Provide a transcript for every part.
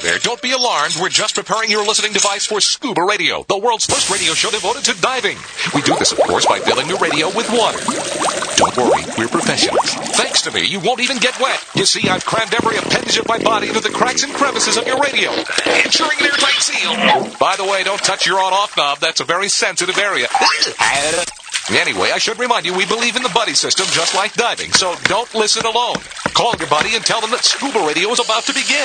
there. Don't be alarmed. We're just preparing your listening device for Scuba Radio, the world's first radio show devoted to diving. We do this, of course, by filling your radio with water. Don't worry, we're professionals. Thanks to me, you won't even get wet. You see, I've crammed every appendage of my body into the cracks and crevices of your radio, ensuring an airtight seal. By the way, don't touch your on-off knob. That's a very sensitive area. Anyway, I should remind you, we believe in the buddy system just like diving, so don't listen alone. Call your buddy and tell them that Scuba Radio is about to begin.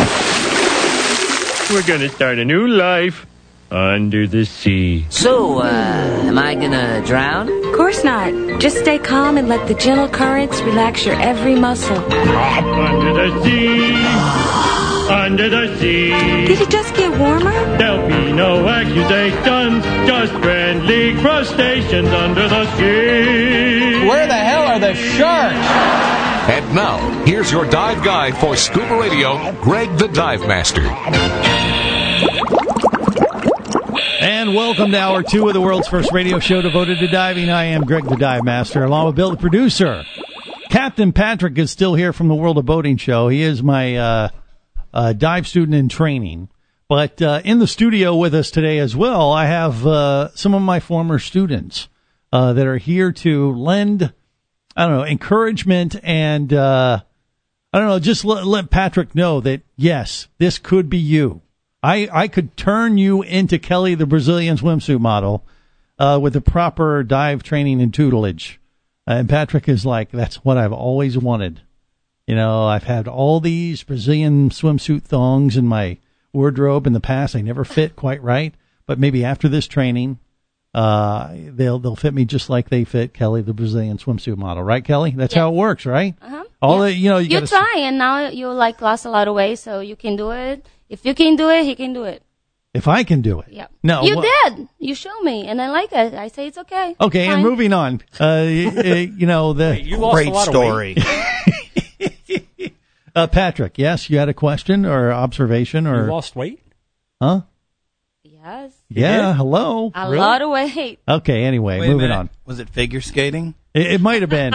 We're gonna start a new life under the sea. So, am I gonna drown? Of course not. Just stay calm and let the gentle currents relax your every muscle. Under the sea, under the sea. Did it just get warmer? There'll be no accusations, just friendly crustaceans under the sea. Where the hell are the sharks? And now, here's your dive guide for Scuba Radio, Greg the Dive Master. And welcome to Hour 2 of the world's first radio show devoted to diving. I am Greg the Dive Master, along with Bill the producer. Captain Patrick is still here from the World of Boating show. He is my dive student in training. But in the studio with us today as well, I have some of my former students that are here to lend, encouragement and, just let Patrick know that, yes, this could be you. I could turn you into Kelly, the Brazilian swimsuit model, with the proper dive training and tutelage. And Patrick is like, that's what I've always wanted. You know, I've had all these Brazilian swimsuit thongs in my wardrobe in the past. They never fit quite right. But maybe after this training, they'll fit me just like they fit Kelly, the Brazilian swimsuit model. Right, Kelly? That's how it works, right? Uh-huh. You try, and now you lost a lot of weight, so you can do it. If you can do it, he can do it. If I can do it. Yeah. No. You did. You showed me, and I like it. I say it's okay. Okay, fine. And moving on. You lost great a lot story. Of weight. Patrick, yes, you had a question or observation or... You lost weight? Huh? Yes. Yeah, hello. A lot of weight. Okay, anyway, moving on. Was it figure skating? It might have been.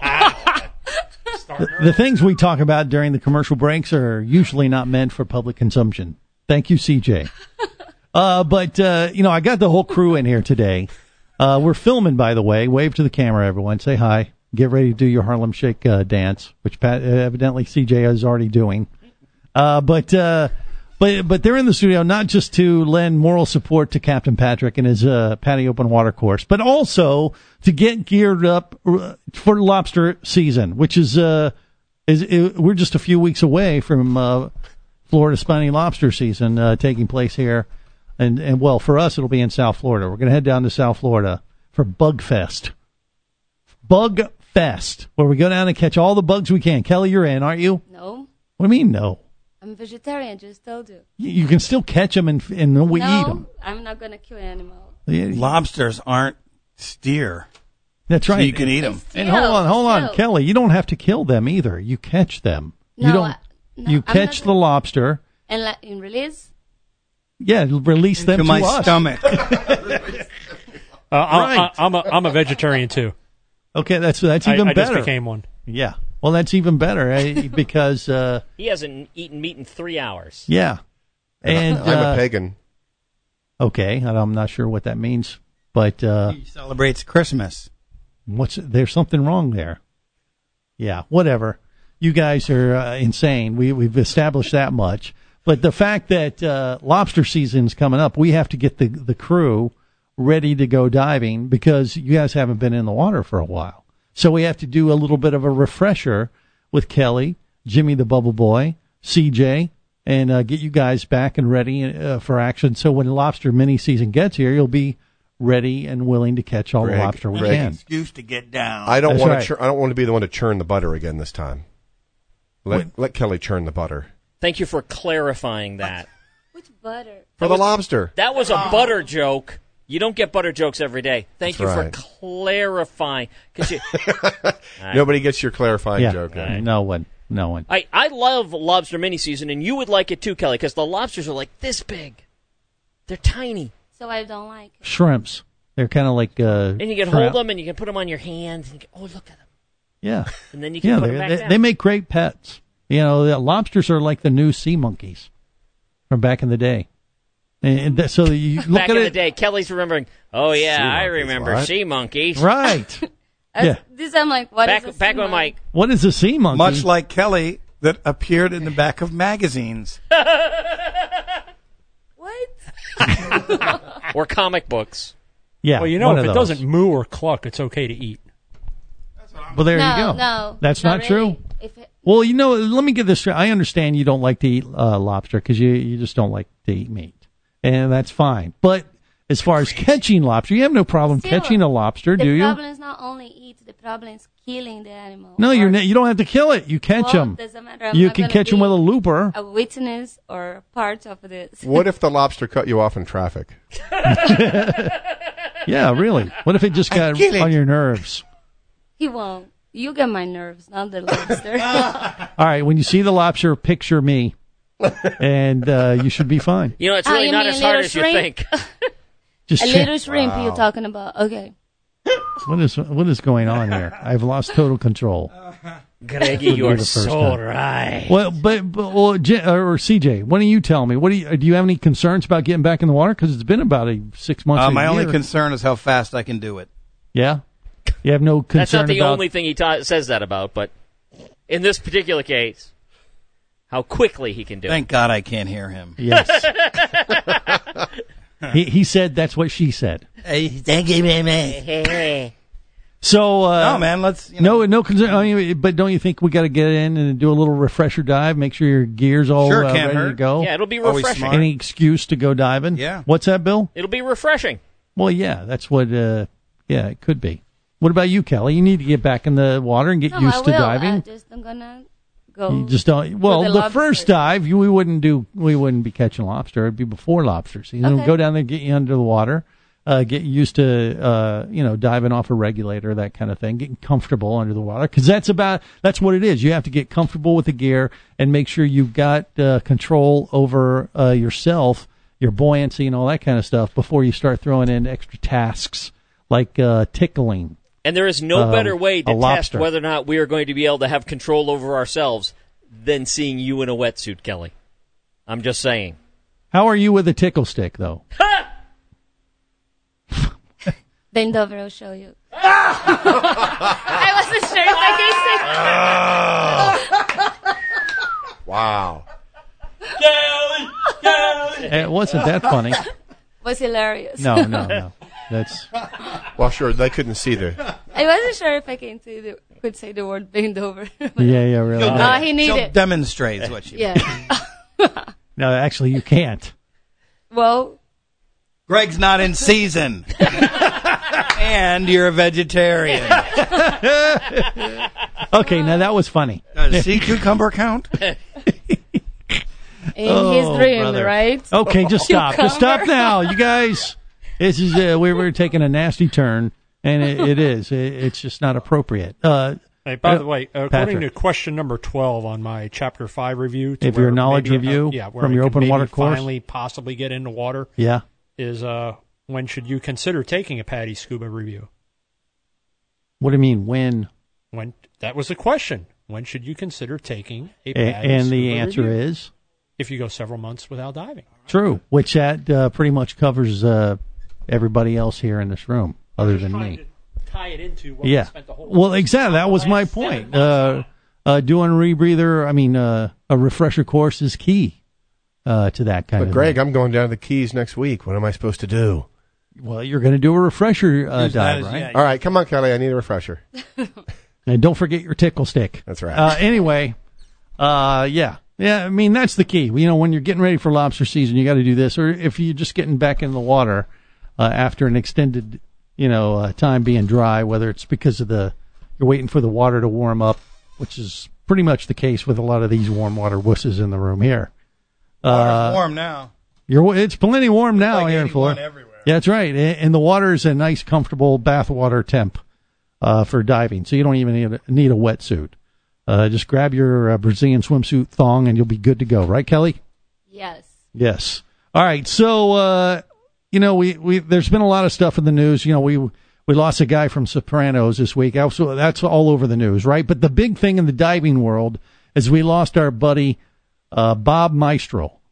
The things we talk about during the commercial breaks are usually not meant for public consumption. Thank you, CJ. But I got the whole crew in here today. We're filming, by the way. Wave to the camera, everyone. Say hi. Get ready to do your Harlem Shake dance, which evidently CJ is already doing. But they're in the studio not just to lend moral support to Captain Patrick and his Patty Open Water course, but also to get geared up for lobster season, which is we're just a few weeks away from Florida spiny lobster season taking place here, and well, for us it'll be in South Florida. We're going to head down to South Florida for Bug Fest, where we go down and catch all the bugs we can. Kelly, you're in, aren't you? No. What do you mean no? I'm vegetarian, just told you. You can still catch them and we eat them. No, I'm not going to kill an animal. Lobsters aren't steer. That's right. So you can eat them. And hold on, Kelly. You don't have to kill them either. You catch them. No, you catch the lobster. And release? Yeah, release them to my us. stomach. Right. I'm a vegetarian too. Okay, that's even better. I just became one. Yeah. Well, that's even better because he hasn't eaten meat in 3 hours. Yeah. And I'm a pagan. Okay, I'm not sure what that means, but he celebrates Christmas. There's something wrong there. Yeah, whatever. You guys are insane. We've established that much. But the fact that lobster season's coming up, we have to get the crew ready to go diving because you guys haven't been in the water for a while. So we have to do a little bit of a refresher with Kelly, Jimmy the Bubble Boy, CJ, and get you guys back and ready for action. So when lobster mini season gets here, you'll be ready and willing to catch all the lobster we can. Excuse to get down. I don't want to. I don't want to be the one to churn the butter again this time. Let Kelly churn the butter. Thank you for clarifying that. Which butter? For the lobster. That was a butter joke. You don't get butter jokes every day. Thank you right. for clarifying. Nobody gets your clarifying joke. Right. No one. I love lobster mini season, and you would like it too, Kelly, because the lobsters are like this big. They're tiny. So I don't like it. Shrimps. They're kind of like and you can hold them, and you can put them on your hands. And look at them. Yeah. And then you can put them back down. They make great pets. You know, the lobsters are like the new sea monkeys. from back in the day. And so you look back at in it. the day, Kelly's remembering. Oh yeah, Sea I monkeys, remember what? sea monkeys. Right. Yeah. This I'm like, what is a Back sea when monkey? What is a sea monkey? Much like Kelly that appeared in the back of magazines. What? Or comic books. Yeah. Well, you know, one if of it those. doesn't moo or cluck, it's okay to eat. Well, there no, you go. No, That's not true. really. If it, Well, you know, let me get this straight. I understand you don't like to eat lobster because you just don't like to eat meat, and that's fine. But as far as catching lobster, you have no problem Still, catching a lobster, do the you? problem is not only eat. The problem is killing the animal. No, Or- you don't have to kill it. You catch well, them. Doesn't matter. I'm You not can gonna catch them be with a looper. A witness or part of this. What if the lobster cut you off in traffic? Yeah, really. What if it just got kill it. on your nerves? He won't. You get my nerves, not the lobster. All right, when you see the lobster, picture me, and you should be fine. You know, it's really you not mean as hard little as you shrimp? think. Just A check. little shrimp you're talking about. Okay. What is going on here? I've lost total control. Greggy, you be are the first so time. right. Well, or CJ, why don't you tell me? Do you have any concerns about getting back in the water? Because it's been about 6 months. My a only year. concern is how fast I can do it. Yeah, you have no concern That's not the about. only thing he says that about, but in this particular case, how quickly he can do Thank God I can't hear him. Yes. he said that's what she said. Thank you, man. it. So No, man, let's. no concern. I mean, but don't you think we got to get in and do a little refresher dive? Make sure your gear's all Sure, ready can't to hurt. go. Yeah, it'll be Always refreshing. smart. Any excuse to go diving? Yeah. What's that, Bill? It'll be refreshing. Well, yeah, that's what. Yeah, it could be. What about you, Kelly? You need to get back in the water and get No, used I to will. diving. I'm gonna go. You just don't. Well, with the the first lobster. dive, we wouldn't be catching lobster. It'd be before lobsters. You know, Okay. go down there, get you under the water, get used to diving off a regulator, that kind of thing, getting comfortable under the water, because that's what it is. You have to get comfortable with the gear and make sure you've got control over yourself, your buoyancy, and all that kind of stuff before you start throwing in extra tasks like tickling. And there is no better way a to test lobster. whether or not we are going to be able to have control over ourselves than seeing you in a wetsuit, Kelly. I'm just saying. How are you with a tickle stick, though? Bend over, I'll show you. I wasn't sure if I can say. Wow. It wasn't that funny. Was hilarious. No. That's Well, sure, they couldn't see the. I wasn't sure if I could say the word bend over. yeah, really. He She'll needed. demonstrate is what she. Yeah. No, actually, you can't. Well, Greg's not in season, and you're a vegetarian. Okay, now that was funny. Does sea cucumber count? in his dream, brother. right? Okay, just stop. Just stop now, you guys. This is we're taking a nasty turn, and it is. It's just not appropriate. Hey, by the way, according Patrick. to question number 12 on my Chapter 5 review, to If your where knowledge maybe, review where from I your could open maybe water course? finally possibly get into water, Yeah. is when should you consider taking a PADI scuba review? What do you mean when? When that was the question. When should you consider taking a PADI And scuba the answer review? is If you go several months without diving. true, which that pretty much covers everybody else here in this room, other than Trying me. to tie it into what we Yeah. spent the whole Well, exactly. That was my last 7 point. months on. Doing a rebreather, a refresher course is key to that kind But of Greg, thing. I'm going down to the Keys next week. What am I supposed to do? Well, you're going to do a refresher Use that dive, as- right? yeah. All right, come on, Kelly. I need a refresher. And don't forget your tickle stick. That's right. Anyway, yeah. I mean, that's the key. You know, when you're getting ready for lobster season, you got to do this. Or if you're just getting back in the water after an extended, time being dry, whether it's because of you're waiting for the water to warm up, which is pretty much the case with a lot of these warm water wusses in the room here. Water's warm now. It's plenty warm now like here in 81 Florida. everywhere. Yeah, that's right. And the water is a nice, comfortable bath water temp for diving, so you don't even need a wetsuit. Just grab your Brazilian swimsuit thong, and you'll be good to go. Right, Kelly? Yes. Yes. All right. So, we there's been a lot of stuff in the news. We lost a guy from Sopranos this week. Also, that's all over the news, right? But the big thing in the diving world is we lost our buddy Bob Maestro.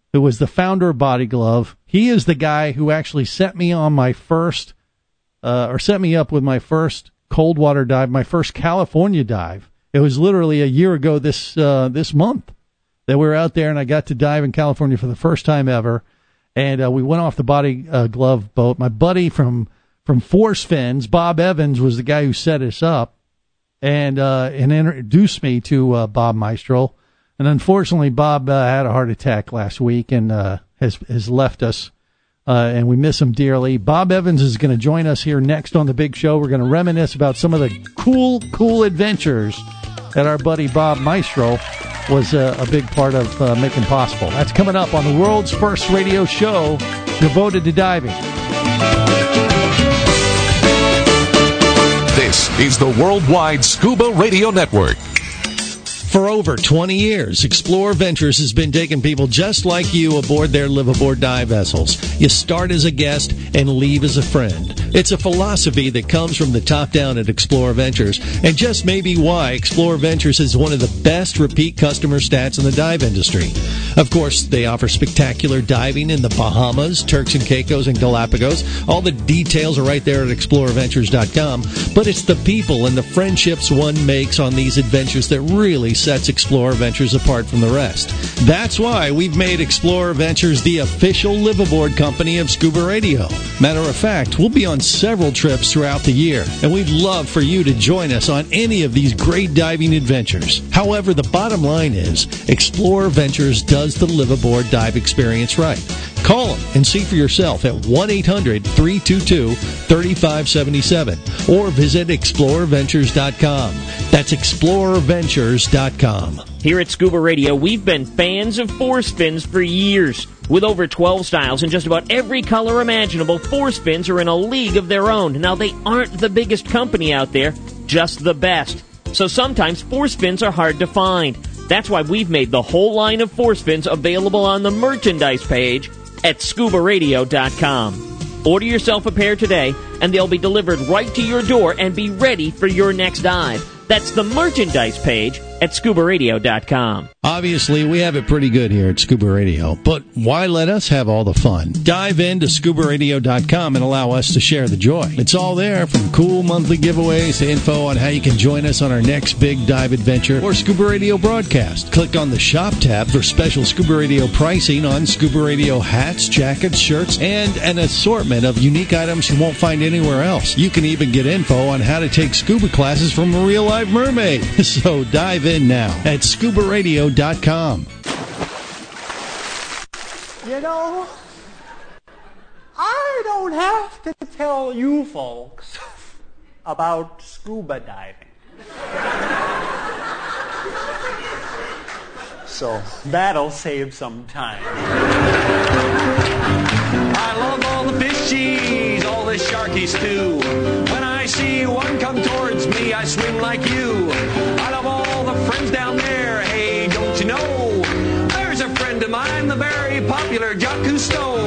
who was the founder of Body Glove. He is the guy who actually set me on my first, set me up with my first cold water dive, my first California dive. It was literally a year ago this month that we were out there, and I got to dive in California for the first time ever. And we went off the Body Glove boat. My buddy from Force Fins, Bob Evans, was the guy who set us up and introduced me to Bob Maestro. And unfortunately, Bob had a heart attack last week and has left us, and we miss him dearly. Bob Evans is going to join us here next on the big show. We're going to reminisce about some of the cool adventures that our buddy Bob Maestro was a big part of making possible. That's coming up on the world's first radio show devoted to diving. This is the Worldwide Scuba Radio Network. For over 20 years, Explorer Ventures has been taking people just like you aboard their live-aboard dive vessels. You start as a guest and leave as a friend. It's a philosophy that comes from the top down at Explorer Ventures, and just maybe why Explorer Ventures is one of the best repeat customer stats in the dive industry. Of course, they offer spectacular diving in the Bahamas, Turks and Caicos, and Galapagos. All the details are right there at explorerventures.com, but it's the people and the friendships one makes on these adventures that really sets Explorer Ventures apart from the rest. That's why we've made Explorer Ventures the official live-aboard company of Scuba Radio. Matter of fact, we'll be on several trips throughout the year, and we'd love for you to join us on any of these great diving adventures. However, the bottom line is, Explorer Ventures does the live-aboard dive experience right. Call them and see for yourself at 1-800-322-3577 or visit explorerventures.com. That's explorerventures.com. Here at Scuba Radio, we've been fans of Force Fins for years. With over 12 styles and just about every color imaginable, Force Fins are in a league of their own. Now, they aren't the biggest company out there, just the best. So sometimes Force Fins are hard to find. That's why we've made the whole line of Force Fins available on the merchandise page at scubaradio.com. Order yourself a pair today, and they'll be delivered right to your door and be ready for your next dive. That's the merchandise page at scubaradio.com. Obviously, we have it pretty good here at Scuba Radio, but why let us have all the fun? Dive into scubaradio.com and allow us to share the joy. It's all there, from cool monthly giveaways to info on how you can join us on our next big dive adventure or Scuba Radio broadcast. Click on the Shop tab for special Scuba Radio pricing on Scuba Radio hats, jackets, shirts, and an assortment of unique items you won't find anywhere else. You can even get info on how to take scuba classes from a real-life mermaid. So dive in now at scubaradio.com. You know, I don't have to tell you folks about scuba diving. So that'll save some time. I love all the fishies, all the sharkies too. When I see one come towards me, I swim like you. I love all the friends down there. Hey, don't you know? There's a friend of mine, the very popular Jacques Cousteau.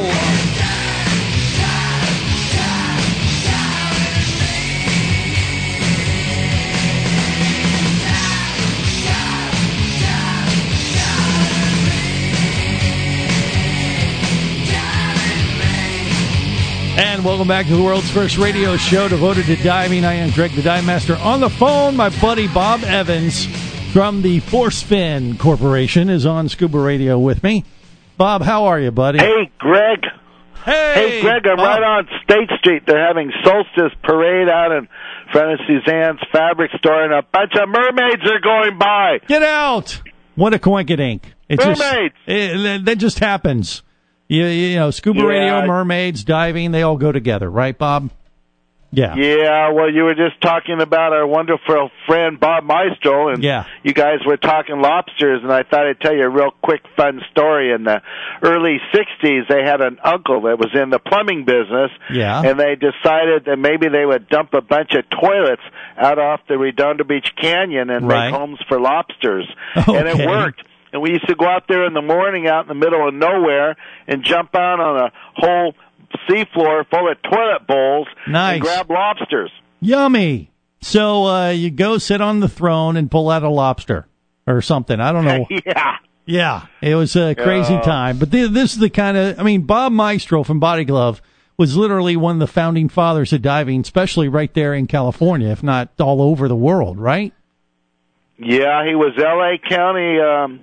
And welcome back to the world's first radio show devoted to diving. I am Greg the Dive Master. On the phone, my buddy Bob Evans from the Force Fin Corporation is on Scuba Radio with me. Bob, how are you, buddy? Hey, Greg. Hey, Greg, I'm right on State Street. They're having Solstice Parade out in front of Suzanne's fabric store, and a bunch of mermaids are going by. Get out! What a coinkydink. Mermaids! That just happens. You know, Scuba Radio, mermaids, diving, they all go together, right, Bob? Yeah. Yeah, well, you were just talking about our wonderful friend Bob Maestro, and you guys were talking lobsters, and I thought I'd tell you a real quick, fun story. In the early 60s, they had an uncle that was in the plumbing business, and they decided that maybe they would dump a bunch of toilets out off the Redondo Beach Canyon and make homes for lobsters. Okay. And it worked. And we used to go out there in the morning out in the middle of nowhere and jump out on a whole seafloor full of toilet bowls and grab lobsters. Yummy. So you go sit on the throne and pull out a lobster or something. I don't know. Yeah, it was a crazy time. But this is the kind of, I mean, Bob Maestro from Body Glove was literally one of the founding fathers of diving, especially right there in California, if not all over the world, right? Yeah, he was L.A. County,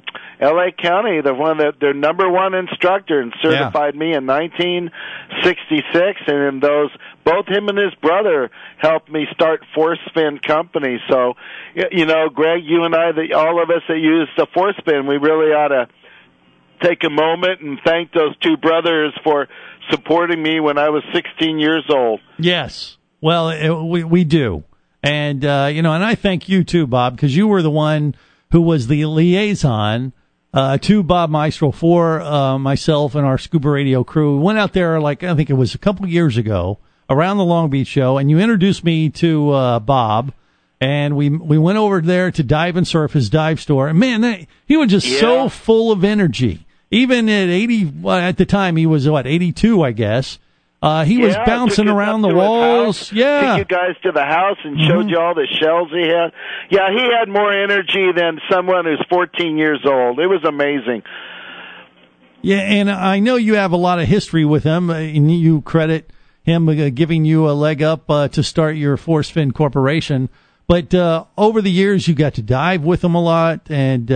the one that their number one instructor, and certified me in 1966. And in those, both him and his brother helped me start Force Fin Company. So, you know, Greg, you and I, all of us that use the Force Fin, we really ought to take a moment and thank those two brothers for supporting me when I was 16 years old. Yes. Well, we do. And, you know, and I thank you too, Bob, because you were the one who was the liaison to Bob Maestro for myself and our Scuba Radio crew. We went out there, like, I think it was a couple of years ago, around the Long Beach show, and you introduced me to Bob, and we went over there to Dive and Surf, his dive store, and man, he was just so full of energy. Even at 80, at the time he was, 82, I guess. He was bouncing around the walls. Took you guys to the house and showed you all the shells he had. Yeah, he had more energy than someone who's 14 years old. It was amazing. Yeah, and I know you have a lot of history with him, and you credit him giving you a leg up to start your Force Fin Corporation. But over the years, you got to dive with him a lot, and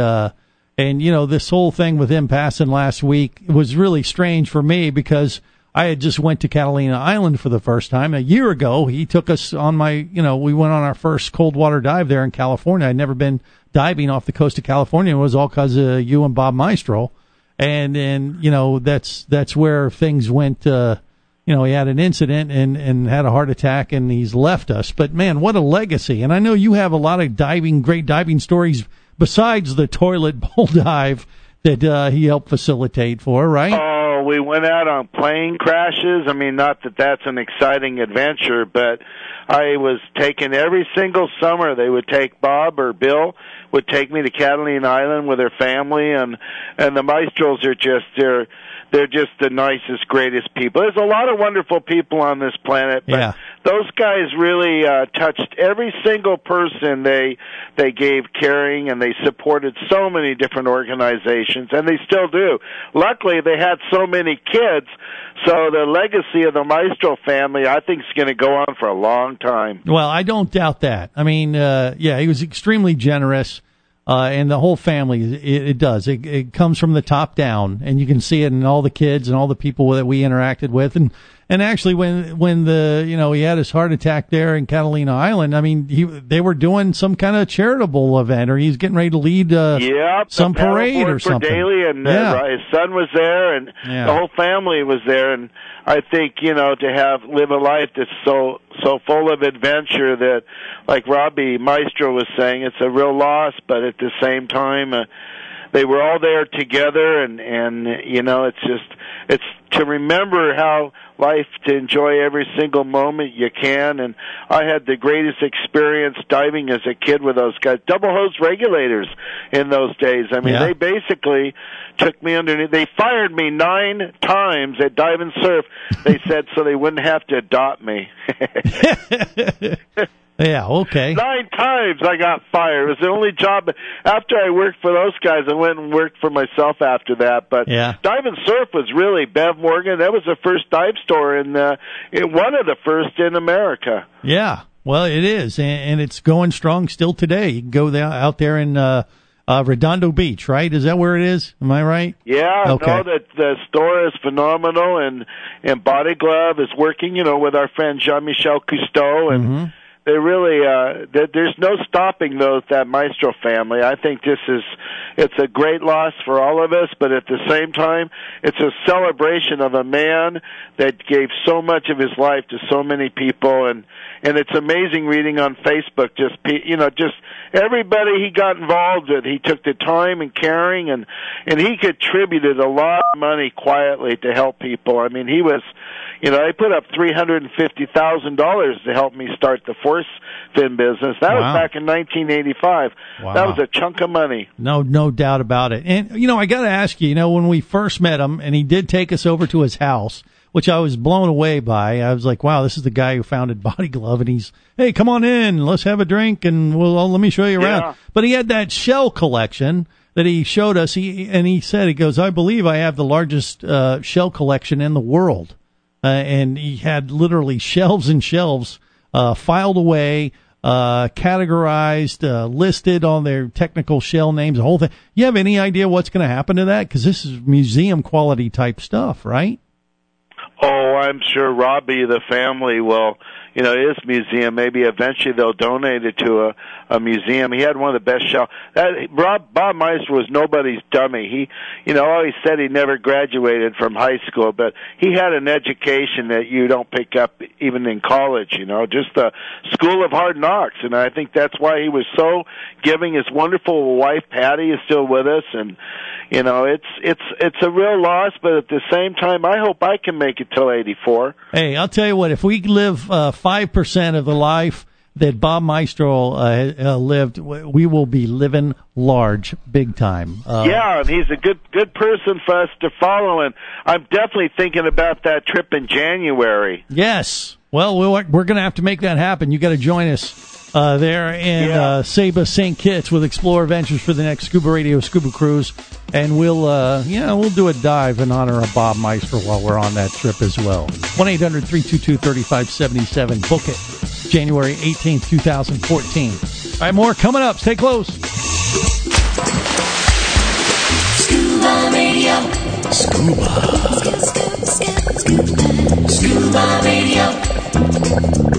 you know, this whole thing with him passing last week was really strange for me because I had just went to Catalina Island for the first time. A year ago, he took us on we went on our first cold water dive there in California. I'd never been diving off the coast of California. It was all because of you and Bob Maestro. And you know, that's where things went, you know, he had an incident and had a heart attack and he's left us. But man, what a legacy. And I know you have a lot of great diving stories besides the toilet bowl dive that he helped facilitate for, right? Oh, we went out on plane crashes. I mean, not that that's an exciting adventure, but I was taken every single summer. They would take Bob or Bill would take me to Catalina Island with their family, and the Maestros are just they're just the nicest, greatest people. There's a lot of wonderful people on this planet, but those guys really touched every single person. They gave caring, and they supported so many different organizations, and they still do. Luckily, they had so many kids, so the legacy of the Maestro family, I think, is going to go on for a long time. Well, I don't doubt that. I mean, he was extremely generous. And the whole family, it does. It comes from the top down, and you can see it in all the kids and all the people that we interacted with. And actually, when he had his heart attack there in Catalina Island, I mean, they were doing some kind of charitable event, or he's getting ready to lead some parade or something. Daily, and his son was there, and the whole family was there. And I think, you know, to live a life that's so full of adventure that, like Robbie Maestro was saying, it's a real loss, but at the same time, they were all there together, and you know, it's to remember how life, to enjoy every single moment you can. And I had the greatest experience diving as a kid with those guys, double hose regulators in those days. I mean, they basically took me underneath. They fired me 9 times at Dive and Surf. They said so they wouldn't have to adopt me. Yeah, okay. 9 times I got fired. It was the only job. After I worked for those guys, I went and worked for myself after that. But Dive and Surf was really Bev Morgan. That was the first dive store in one of the first in America. Yeah, well, it is, and it's going strong still today. You can go out there in Redondo Beach, right? Is that where it is? Am I right? Yeah, okay. No, the store is phenomenal, and Body Glove is working, you know, with our friend Jean-Michel Cousteau, and they really, there's no stopping that Maestro family. I think it's a great loss for all of us, but at the same time, it's a celebration of a man that gave so much of his life to so many people, and it's amazing reading on Facebook, just everybody he got involved with. He took the time and caring, and he contributed a lot of money quietly to help people. I mean, he was, you know, I put up $350,000 to help me start the Force Fin business. That was back in 1985. Wow. That was a chunk of money. No doubt about it. And, you know, I got to ask you, you know, when we first met him, and he did take us over to his house, which I was blown away by. I was like, wow, this is the guy who founded Body Glove, and he's, hey, come on in, let's have a drink, and let me show you around. But he had that shell collection that he showed us. He said, he goes, I believe I have the largest shell collection in the world. And he had literally shelves and shelves filed away, categorized, listed on their technical shell names, the whole thing. You have any idea what's going to happen to that? Because this is museum quality type stuff, right? Oh, I'm sure Robbie, the family, will, his museum, maybe eventually they'll donate it to a museum. He had one of the best shells. Bob Meister was nobody's dummy. He, always said he never graduated from high school, but he had an education that you don't pick up even in college, just the school of hard knocks. And I think that's why he was so giving. His wonderful wife, Patty, is still with us, and, it's a real loss, but at the same time, I hope I can make it till 84. Hey, I'll tell you what, if we live 5% of the life that Bob Maestro lived, we will be living large, big time. Yeah, and he's a good person for us to follow, and I'm definitely thinking about that trip in January. Yes. Well, we're going to have to make that happen. You got to join us there in Saba St. Kitts with Explorer Ventures for the next Scuba Radio Scuba Cruise, and we'll do a dive in honor of Bob Meister while we're on that trip as well. 1-800-322-3577. Book it. January 18th, 2014. All right, more coming up. Stay close. Scuba Radio. Scuba. Scuba Radio.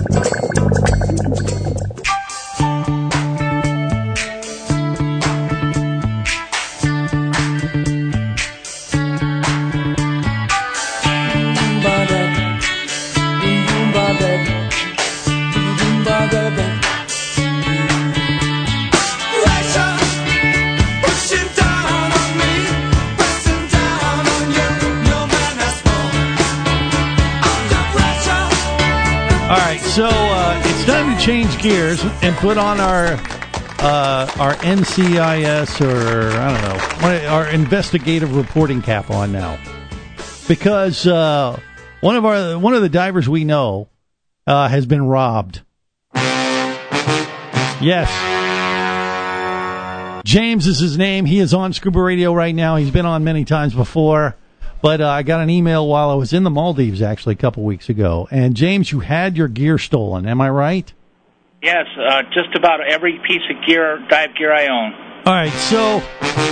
So it's time to change gears and put on our NCIS, or I don't know, our investigative reporting cap on now, because one of the divers we know has been robbed. Yes, James is his name. He is on Scuba Radio right now. He's been on many times before. But I got an email while I was in the Maldives, actually, a couple weeks ago. And, James, you had your gear stolen. Am I right? Yes, just about every piece of gear, dive gear I own. All right, so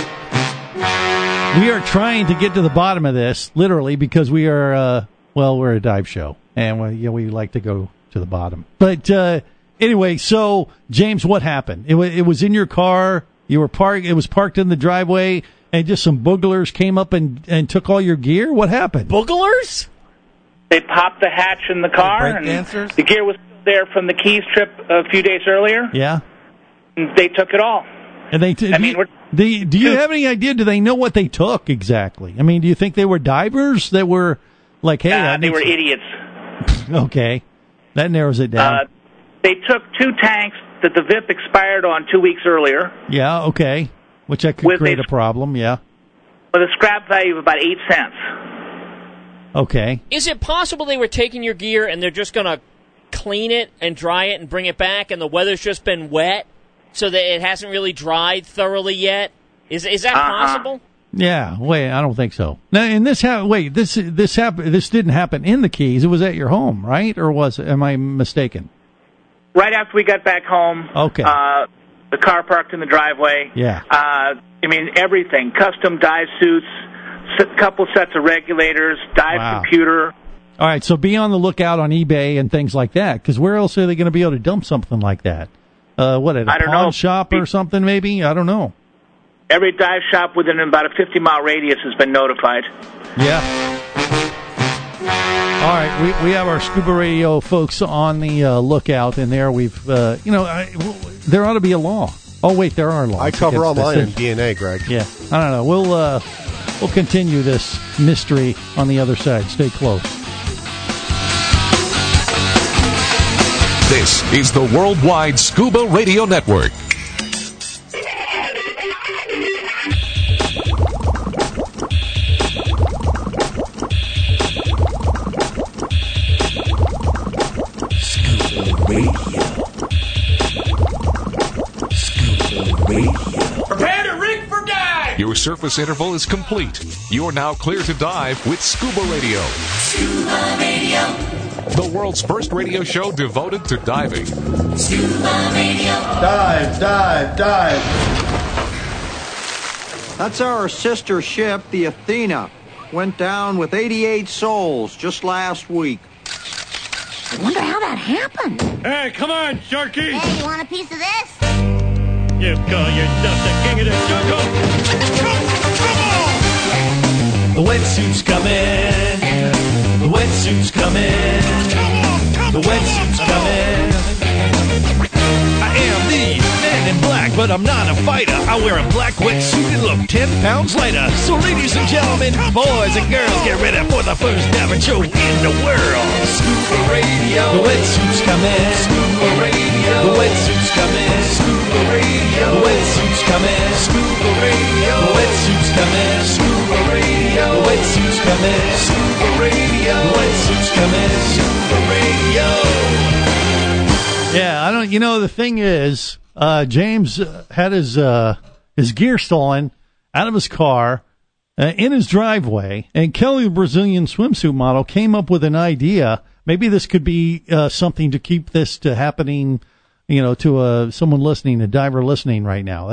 we are trying to get to the bottom of this, literally, because we are, we're a dive show. And we like to go to the bottom. But anyway, so, James, what happened? It was in your car. You were it was parked in the driveway. And just some booglers came up and took all your gear? What happened? Booglers? They popped the hatch in the car, and the gear was there from the Keys trip a few days earlier. Yeah. And they took it all. And do you have any idea? Do they know what they took exactly? I mean, do you think they were divers that were like, hey... they were idiots. Okay. That narrows it down. They took 2 tanks that the VIP expired on 2 weeks earlier. Yeah, okay. Which that could create a problem, yeah. With a scrap value of about 8 cents. Okay. Is it possible they were taking your gear and they're just going to clean it and dry it and bring it back, and the weather's just been wet so that it hasn't really dried thoroughly yet? Is that possible? Yeah. Wait, I don't think so. Now, and this didn't happen in the Keys. It was at your home, right? Or am I mistaken? Right after we got back home. Okay. The car parked in the driveway. Yeah. Everything. Custom dive suits, a couple sets of regulators, dive computer. All right, so be on the lookout on eBay and things like that, because where else are they going to be able to dump something like that? At a pawn shop or something, maybe? I don't know. Every dive shop within about a 50-mile radius has been notified. Yeah. All right, we have our Scuba Radio folks on the lookout, and there there ought to be a law. Oh, wait, there are laws. I cover all mine in DNA, Greg. Yeah, I don't know. We'll continue this mystery on the other side. Stay close. This is the Worldwide Scuba Radio Network. Radio. Prepare to rig for Your surface interval is complete. You're now clear to dive with Scuba Radio. Scuba Radio. The world's first radio show devoted to diving. Scuba Radio. Dive, dive, dive. That's our sister ship, the Athena. Went down with 88 souls just last week. I wonder how that happened. Hey, come on, Sharky! Hey, you want a piece of this? You call yourself the king of the jungle? Come on! The wetsuit's coming. The wetsuit's coming. The wetsuit's coming. I am the man in black, but I'm not a fighter. I wear a black wetsuit and look 10 pounds lighter. So ladies and gentlemen, boys and girls, get ready for the first diving show in the world. Scuba Radio. The wetsuit's coming. Scuba Radio. The wetsuit's coming. Scuba Radio. The wetsuit's coming. Scuba Radio. The wetsuit's coming. Scuba Radio. The wetsuit's coming. Scuba Radio. The wetsuit's coming. Scuba Radio. Yeah, I don't. You know, the thing is, James had his gear stolen out of his car in his driveway, and Kelly, the Brazilian swimsuit model, came up with an idea. Maybe this could be something to keep this to happening. You know, to someone listening, a diver listening right now.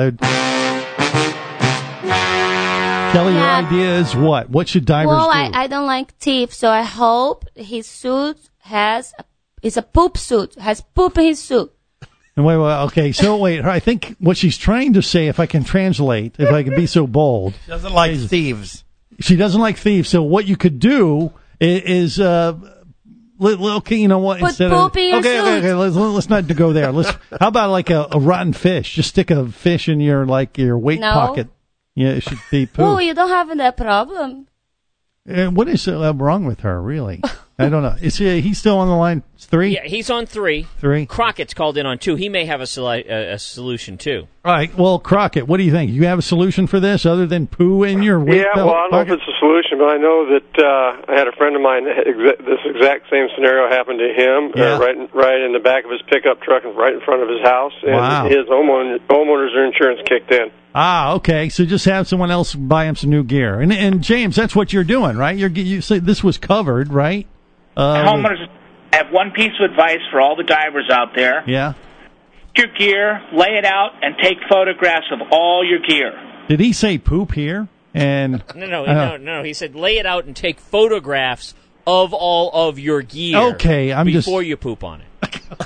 Kelly, your idea is what? What should divers do? I don't like thieves, so I hope his suit it's a poop suit. Has poop in his suit. And wait, okay. So wait, I think what she's trying to say, if I can translate, if I can be so bold, She doesn't like thieves. She doesn't like thieves. So what you could do is, okay, you know what? Put poop in your suit. Okay. Let's not go there. How about like a rotten fish? Just stick a fish in your weight pocket. Yeah, it should be poop. Oh, you don't have that problem. What is wrong with her, really? I don't know. Is he's still on the line? It's 3? Yeah, he's on 3. 3. Crockett's called in on 2. He may have a solution, too. All right. Well, Crockett, what do you think? You have a solution for this other than poo in your weight Yeah, well, I don't know if it's a solution, but I know that I had a friend of mine, this exact same scenario happened to him, right in the back of his pickup truck and right in front of his house, and his homeowner's insurance kicked in. Ah, okay. So just have someone else buy him some new gear. And James, that's what you're doing, right? You say this was covered, right? Homeowners, I have one piece of advice for all the divers out there. Yeah. Take your gear, lay it out, and take photographs of all your gear. Did he say poop here? And No. He said lay it out and take photographs of all of your gear. Okay, before you poop on it.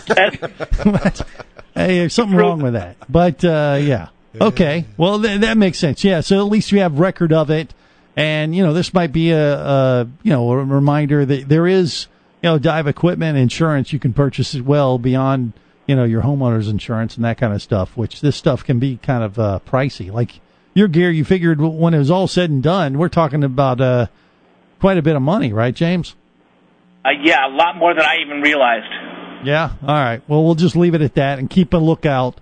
Hey, there's something wrong with that. But yeah. Okay. Well, that makes sense. Yeah. So at least you have record of it. And, this might be a reminder that there is, dive equipment insurance you can purchase as well beyond, your homeowner's insurance and that kind of stuff, which this stuff can be kind of pricey. Like your gear, you figured when it was all said and done, we're talking about quite a bit of money, right, James? Yeah, a lot more than I even realized. Yeah. All right. Well, we'll just leave it at that and keep a lookout,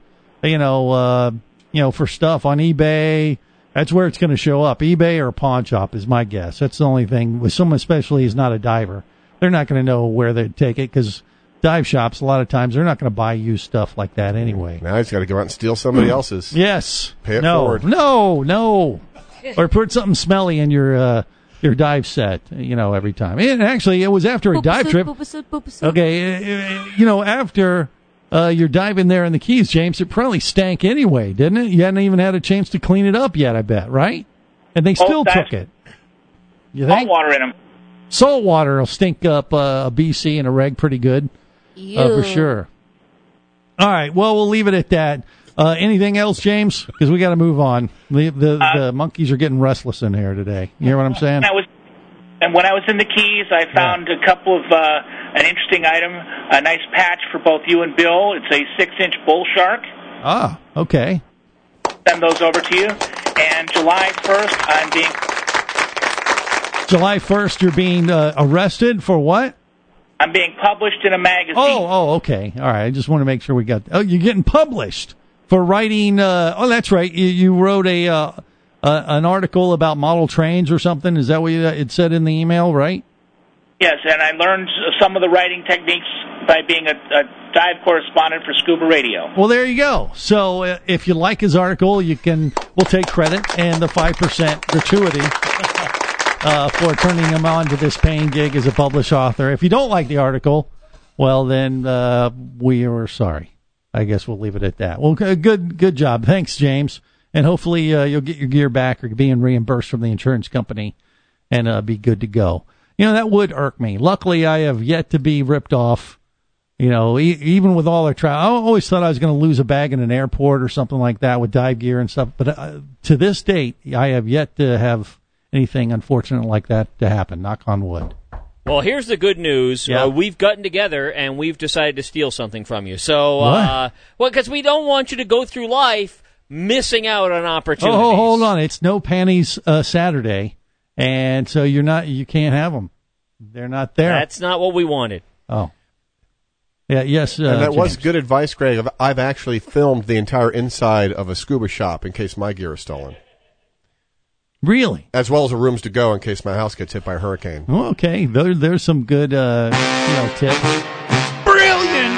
for stuff on eBay. That's where it's going to show up. eBay or a pawn shop is my guess. That's the only thing. With someone especially who's not a diver, they're not going to know where they'd take it because dive shops, a lot of times, they're not going to buy used stuff like that anyway. Now he's got to go out and steal somebody else's. Yes. Pay it forward. No. Or put something smelly in your dive set, every time. And actually, it was after a dive trip. Okay, after... you're diving there in the Keys, James. It probably stank anyway, didn't it? You hadn't even had a chance to clean it up yet, I bet, right? And they still took it. You think? Salt water in them. Salt water will stink up a BC and a reg pretty good, for sure. All right, well, we'll leave it at that. Anything else, James? Because we got to move on. The monkeys are getting restless in here today. You hear what I'm saying? When I was in the Keys, I found a couple of an interesting item, a nice patch for both you and Bill. It's a 6-inch bull shark. Ah, okay. Send those over to you. And July 1st, July 1st, you're being arrested for what? I'm being published in a magazine. Oh, okay. All right. I just want to make sure we got... Oh, you're getting published for writing... that's right. You wrote an article about model trains or something. Is that what it said in the email, right? Yes, and I learned some of the writing techniques by being a dive correspondent for Scuba Radio. Well, there you go. So if you like his article, we'll take credit and the 5% gratuity for turning him on to this paying gig as a published author. If you don't like the article, well, then we are sorry. I guess we'll leave it at that. Well, good job. Thanks, James. And hopefully you'll get your gear back or being reimbursed from the insurance company and be good to go. That would irk me. Luckily, I have yet to be ripped off. Even with all their travel, I always thought I was going to lose a bag in an airport or something like that with dive gear and stuff. But to this date, I have yet to have anything unfortunate like that to happen. Knock on wood. Well, here's the good news. Yeah. We've gotten together and we've decided to steal something from you. So, what? Because we don't want you to go through life missing out on opportunities. Oh, hold on. It's no panties Saturday. And so you can't have them. They're not there. That's not what we wanted. Oh. Yeah, yes. And that James. was good advice, Greg. I've actually filmed the entire inside of a scuba shop in case my gear is stolen. Really? As well as the rooms to go in case my house gets hit by a hurricane. Oh, okay. There's some good, tips. Brilliant!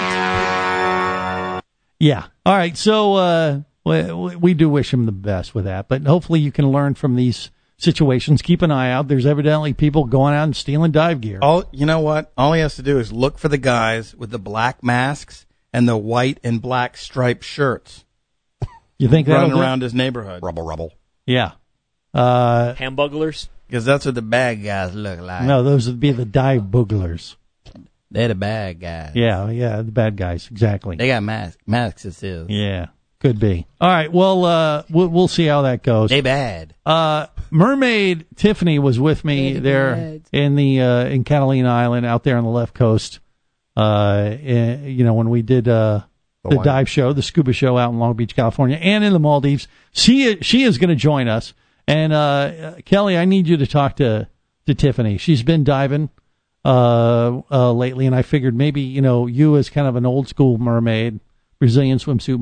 Yeah. All right. So, we do wish him the best with that, but hopefully you can learn from these situations. Keep an eye out. There's evidently people going out and stealing dive gear. You know what? All he has to do is look for the guys with the black masks and the white and black striped shirts. You think running that'll around his neighborhood? Rubble. Yeah. Hambugglers? Because that's what the bad guys look like. No, those would be the dive booglers. They're the bad guys. Yeah, the bad guys, exactly. They got masks it says. Yeah, could be. All right, well, we'll see how that goes. They bad. Mermaid Tiffany was with me there in Catalina Island out there on the left coast. When we did the dive show, the scuba show out in Long Beach, California, and in the Maldives. She is going to join us. And Kelly, I need you to talk to Tiffany. She's been diving lately, and I figured maybe you as kind of an old school mermaid, Brazilian swimsuit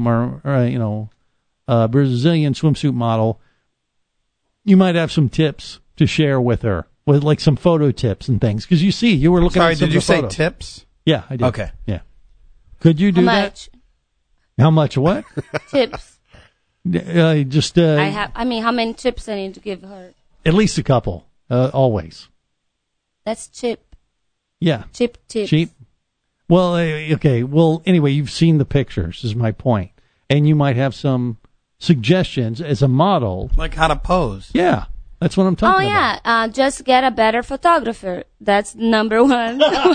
Brazilian swimsuit model, you might have some tips to share with her, with like some photo tips and things. Because you were looking at some did you of the say photos. tips? Yeah, I did. Okay. Yeah. Could you do that? How much what? Tips. How many tips I need to give her? At least a couple, always. That's cheap. Yeah. Cheap tips. Cheap. Well, okay. Well, anyway, you've seen the pictures, is my point. And you might have some suggestions as a model. Like how to pose. Yeah. That's what I'm talking about. Oh, yeah. Just get a better photographer. That's number one.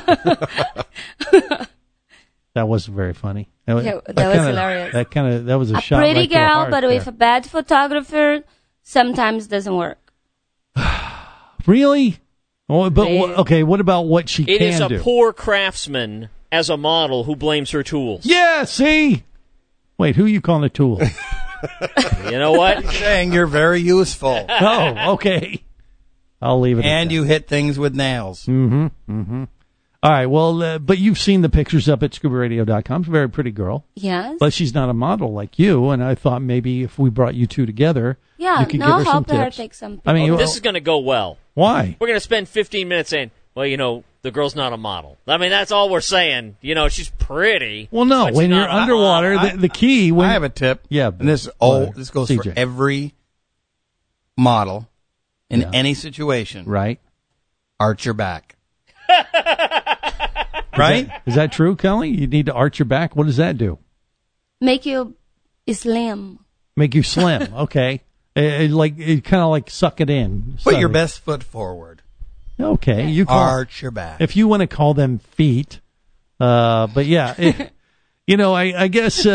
That wasn't very funny. That was hilarious. That was a shot. A pretty right to the girl, heart but there. with a bad photographer, sometimes doesn't work. Really? Oh, but okay. What about what she It can is a do? poor craftsman as a model who blames her tools. Yeah. See. Wait, who are you calling a tool? You know what? You're saying you're very useful. Oh, okay. I'll leave it. And you hit things with nails. Mm-hmm. Mm-hmm. All right, well, but you've seen the pictures up at ScubaRadio.com. She's a very pretty girl. Yes. But she's not a model like you, and I thought maybe if we brought you two together, you could give her some tips. Take some I mean, this is going to go well. Why? We're going to spend 15 minutes saying, well, the girl's not a model. I mean, that's all we're saying. She's pretty. Well, no, when you're underwater, the key... I have a tip. Yeah. And this goes CJ. for every model in any situation. Right. Arch your back. Right? Is that true, Kelly? You need to arch your back? What does that do? Make you slim. Make you slim. Okay. It kind of like suck it in. Put your best foot forward. Okay. You arch your back. If you want to call them feet. But yeah, I guess,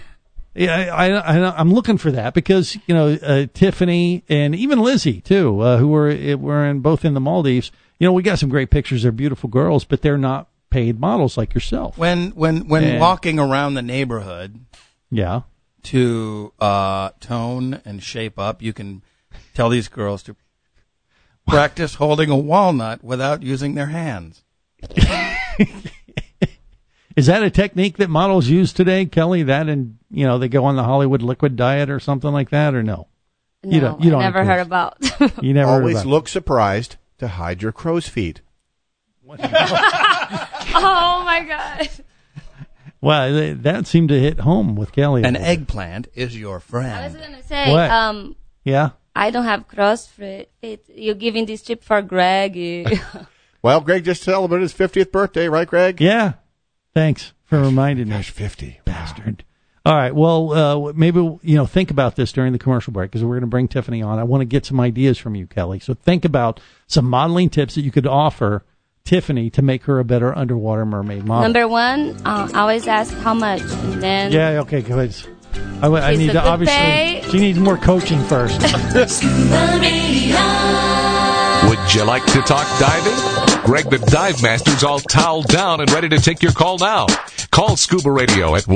I'm looking for that because, Tiffany and even Lizzie too, who were both in the Maldives. We got some great pictures. They're beautiful girls, but they're not paid models like yourself. When walking around the neighborhood, yeah, to tone and shape up, you can tell these girls to practice holding a walnut without using their hands. Is that a technique that models use today, Kelly? That and they go on the Hollywood liquid diet or something like that, or no? No, you don't never heard about. You never always heard about look surprised to hide your crow's feet. Oh my God. Well, that seemed to hit home with Kelly. An eggplant is your friend. I was gonna say, What? Yeah. I don't have CrossFit. You're giving this tip for Greg. Well, Greg just celebrated his 50th birthday, right, Greg? Yeah. Thanks for reminding me. Gosh, 50. Bastard. All right. Well, maybe, think about this during the commercial break because we're going to bring Tiffany on. I want to get some ideas from you, Kelly. So think about some modeling tips that you could offer Tiffany to make her a better underwater mermaid model. Number one, always ask how much, and then Yeah, okay, good. I need to obviously. pay. She needs more coaching first. Would you like to talk diving? Greg the Dive Master's all toweled down and ready to take your call now. Call Scuba Radio at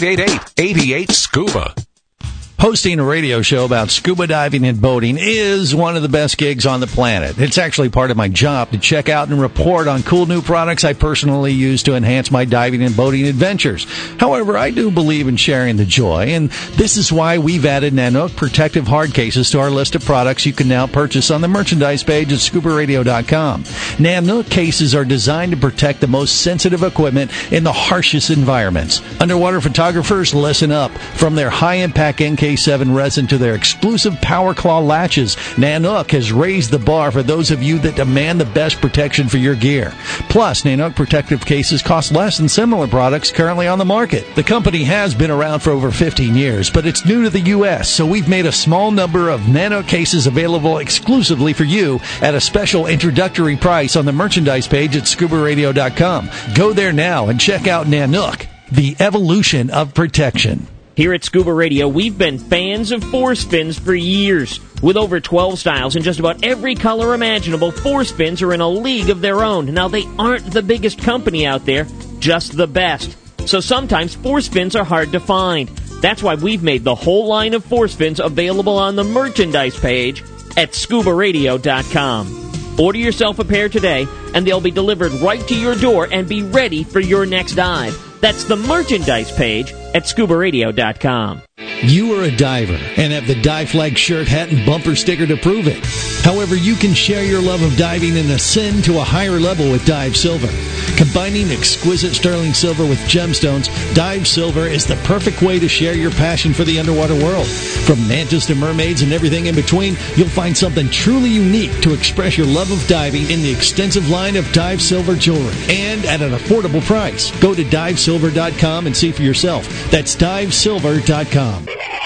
1-888-88-SCUBA. Hosting a radio show about scuba diving and boating is one of the best gigs on the planet. It's actually part of my job to check out and report on cool new products I personally use to enhance my diving and boating adventures. However, I do believe in sharing the joy, and this is why we've added Nanook protective hard cases to our list of products you can now purchase on the merchandise page at scubaradio.com. Nanook cases are designed to protect the most sensitive equipment in the harshest environments. Underwater photographers, listen up. From their high-impact NK7 resin to their exclusive Power Claw latches, Nanook has raised the bar for those of you that demand the best protection for your gear. Plus, Nanook protective cases cost less than similar products currently on the market. The company has been around for over 15 years, but it's new to the U.S., so we've made a small number of Nanook cases available exclusively for you at a special introductory price on the merchandise page at scubaradio.com. Go there now and check out Nanook, the evolution of protection. Here at Scuba Radio, we've been fans of force fins for years. With over 12 styles and just about every color imaginable, force fins are in a league of their own. Now, they aren't the biggest company out there, just the best. So sometimes force fins are hard to find. That's why we've made the whole line of force fins available on the merchandise page at scubaradio.com. Order yourself a pair today, and they'll be delivered right to your door and be ready for your next dive. That's the merchandise page at scubaradio.com. You are a diver and have the Dive Flag shirt, hat, and bumper sticker to prove it. However, you can share your love of diving and ascend to a higher level with Dive Silver. Combining exquisite sterling silver with gemstones, Dive Silver is the perfect way to share your passion for the underwater world. From mantas to mermaids and everything in between, you'll find something truly unique to express your love of diving in the extensive line of Dive Silver jewelry, and at an affordable price. Go to divesilver.com and see for yourself. That's divesilver.com.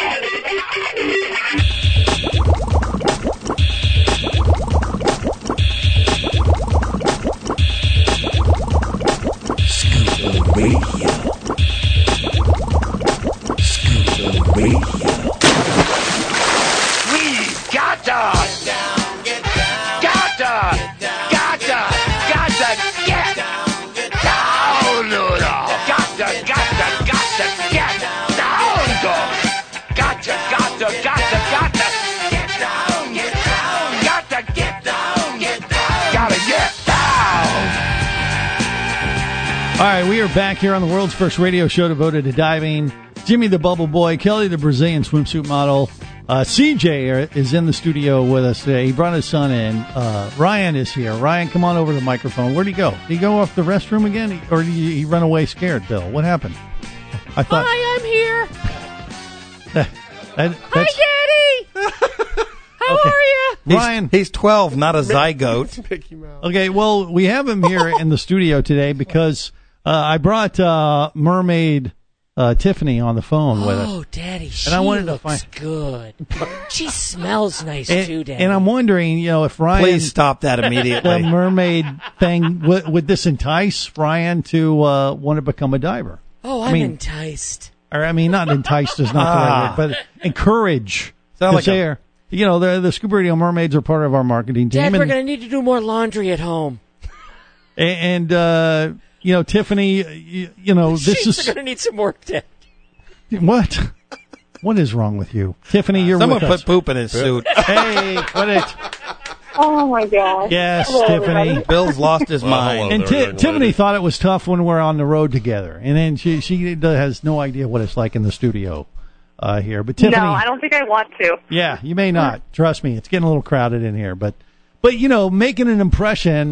All right, we are back here on the world's first radio show devoted to diving. Jimmy the Bubble Boy, Kelly the Brazilian swimsuit model. CJ is in the studio with us today. He brought his son in. Ryan is here. Ryan, come on over to the microphone. Where'd he go? Did he go off the restroom again? Or did he run away scared, Bill? What happened? I thought. Hi, I'm here. Hi, Daddy. How are you? Ryan. He's 12, not a zygote. Okay, well, we have him here in the studio today because I brought Mermaid Tiffany on the phone with us. Oh, Daddy, she and I wanted looks to find... good. She smells nice, too, Daddy. And I'm wondering, if Ryan... Please stop that immediately. The mermaid thing, would this entice Ryan to want to become a diver? Oh, I'm enticed. Or, not enticed is not the right word, but encourage. Sound like the Scuba Radio Mermaids are part of our marketing team. Dad, we're going to need to do more laundry at home. And Tiffany, this is... She's going to need some work, Dad. What? What is wrong with you? Tiffany, you're Someone with us. put poop in his suit. Hey, put it. Oh, my God. Yes, Hello, Tiffany. everybody. Bill's lost his mind. And Tiffany thought it was tough when we're on the road together. And then she has no idea what it's like in the studio here. But Tiffany... No, I don't think I want to. Yeah, you may not. Trust me, it's getting a little crowded in here. But making an impression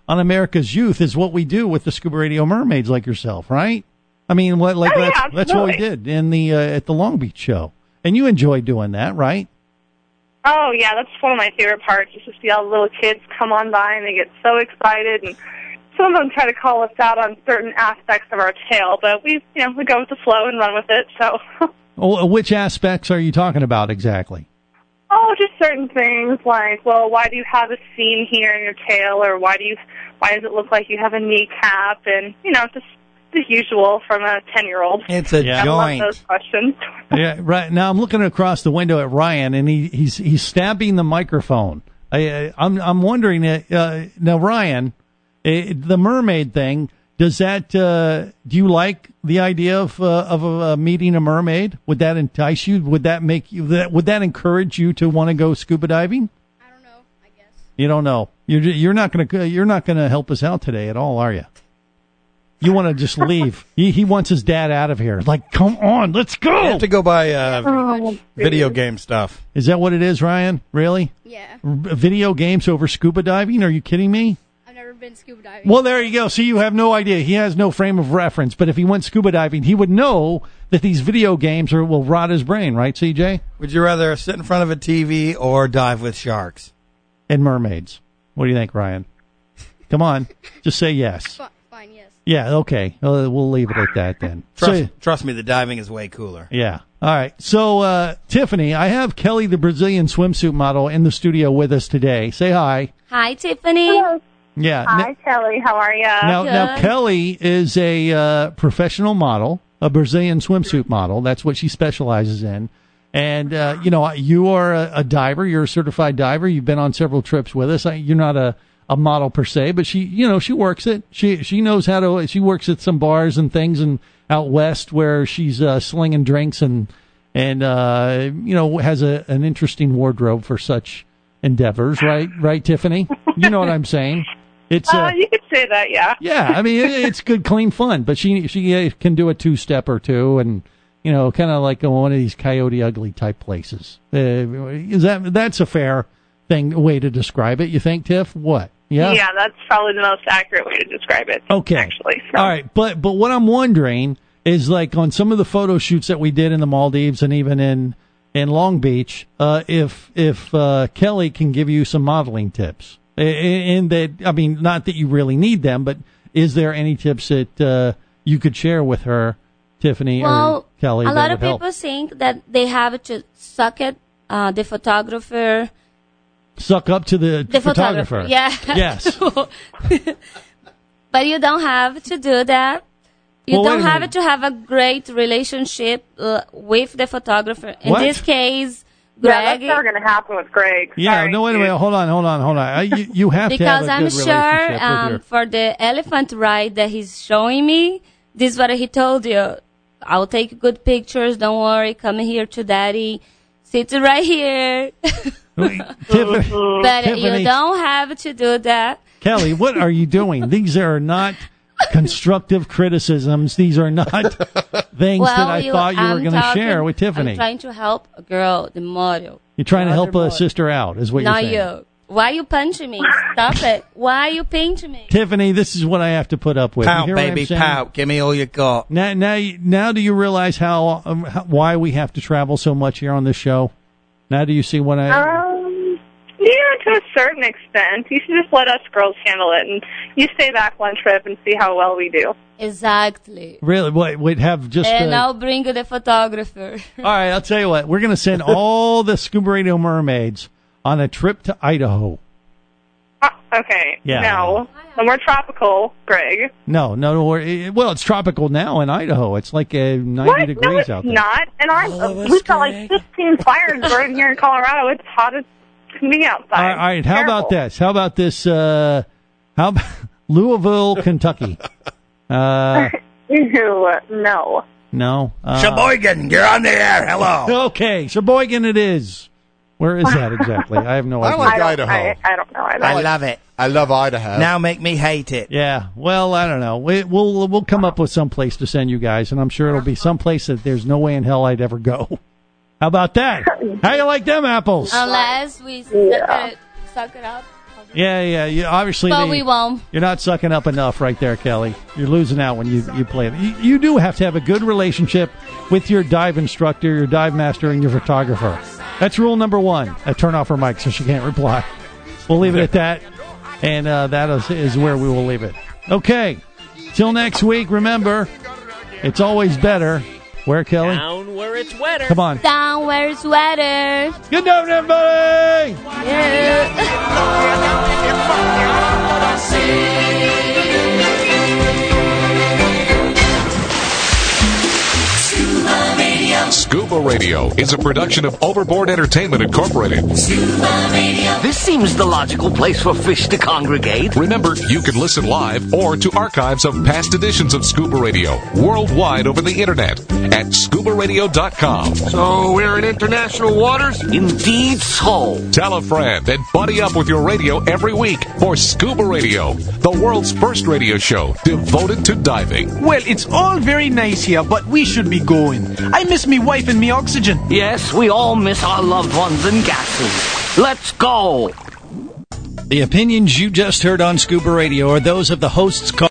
on America's youth is what we do with the Scuba Radio mermaids like yourself, right? I mean, that's what we did in the at the Long Beach show, and you enjoyed doing that, right? Oh, yeah, that's one of my favorite parts, is to see all the little kids come on by and they get so excited, and some of them try to call us out on certain aspects of our tale, but we go with the flow and run with it, so. Which aspects are you talking about exactly? Oh, just certain things like, well, why do you have a seam here in your tail, or why does it look like you have a kneecap, and, just the usual from a 10-year-old. It's a joint. I love those questions. Yeah, right. Now I'm looking across the window at Ryan, and he's stabbing the microphone. I'm wondering, now Ryan, the mermaid thing, does that? Do you like the idea of meeting a mermaid? Would that entice you? Would that make you? Would that encourage you to want to go scuba diving? I don't know. I guess. You don't know. You're not gonna help us out today at all, are you? You want to just leave. He wants his dad out of here. Like, come on, let's go. You have to go buy video game stuff. Is that what it is, Ryan? Really? Yeah. Video games over scuba diving? Are you kidding me? I've never been scuba diving. Well, there you go. See, you have no idea. He has no frame of reference. But if he went scuba diving, he would know that these video games will rot his brain, right, CJ? Would you rather sit in front of a TV or dive with sharks? And mermaids. What do you think, Ryan? Come on. Just say yes. Fine, yes. Yeah, okay. We'll leave it at that then. Trust me, the diving is way cooler. Yeah. All right. So, Tiffany, I have Kelly, the Brazilian swimsuit model, in the studio with us today. Say hi. Hi, Tiffany. Hello. Yeah. Hi, Kelly. How are you? Now, Kelly is a professional model, a Brazilian swimsuit model. That's what she specializes in. And, you are a diver. You're a certified diver. You've been on several trips with us. You're not a model per se, but she works it. She knows how to. She works at some bars and things and out west where she's slinging drinks and has an interesting wardrobe for such endeavors. Right, Tiffany? You know what I'm saying? It's you could say that, yeah. Yeah, I mean it's good, clean fun, but she can do a two-step or two, and kind of like one of these Coyote Ugly type places. That's a fair way to describe it? You think, Tiff? What? Yeah. Yeah, that's probably the most accurate way to describe it. Okay. Actually. So. All right, but what I'm wondering is, like, on some of the photo shoots that we did in the Maldives and even in Long Beach, if Kelly can give you some modeling tips. In that, I mean, not that you really need them, but is there any tips that you could share with her, Tiffany or Kelly? A lot of people think that they have to suck at the photographer. Suck up to the photographer. Yeah. Yes. But you don't have to do that. You don't have to have a great relationship with the photographer. In this case, Greg. Yeah, that's never going to happen with Greg. Yeah, Sorry, no, wait a minute. Hold on. You have to have a good relationship. Because I'm sure for the elephant ride that he's showing me, this is what he told you. I'll take good pictures. Don't worry. Come here to Daddy. Sit right here. Tiffany, but you don't have to do that. Kelly, what are you doing? These are not constructive criticisms. These are not things that I thought you were going to share with Tiffany. I'm trying to help a girl, the model. You're trying to help a sister out, is what you're saying. Not you. Why are you punching me? Stop it. Why are you pinching me? Tiffany, this is what I have to put up with. Pout, baby, pout. Give me all you got. Now do you realize why we have to travel so much here on this show? Now do you see what to a certain extent. You should just let us girls handle it, and you stay back one trip and see how well we do. Exactly. Really? We'd have just... And I'll bring you the photographer. All right, I'll tell you what. We're going to send all the Scuba Radio mermaids on a trip to Idaho. Okay. Yeah. No. We're tropical, Greg. No. Well, it's tropical now in Idaho. It's like 90 degrees out there. Not. And we've got like 15 fires burning here in Colorado. It's hot as can be outside. All right. How about this? How about Louisville, Kentucky? No. No. Sheboygan, you're on the air. Hello. Okay, Sheboygan it is. Where is that exactly? I have no idea. I like Idaho. I don't know. I love it. I love Idaho. Now make me hate it. Yeah. Well, I don't know. We'll come up with some place to send you guys, and I'm sure it'll be some place that there's no way in hell I'd ever go. How about that? How you like them apples? Unless we suck it up. Yeah. Obviously, but we won't. You're not sucking up enough right there, Kelly. You're losing out when you play it. You do have to have a good relationship with your dive instructor, your dive master, and your photographer. That's rule number one. Turn off her mic so she can't reply. We'll leave it at that, and that is where we will leave it. Okay. Till next week, remember, it's always better. Where, Kelly? Down where it's wetter. Come on. Down where it's wetter. Good night, everybody! Scuba Radio is a production of Overboard Entertainment Incorporated. Scuba Radio. This seems the logical place for fish to congregate. Remember, you can listen live or to archives of past editions of Scuba Radio worldwide over the internet at scubaradio.com. So we're in international waters? Indeed so. Tell a friend and buddy up with your radio every week for Scuba Radio, the world's first radio show devoted to diving. Well, it's all very nice here, but we should be going. I miss me wife and me oxygen. Yes, we all miss our loved ones and gases. Let's go. The opinions you just heard on Scuba Radio are those of the hosts.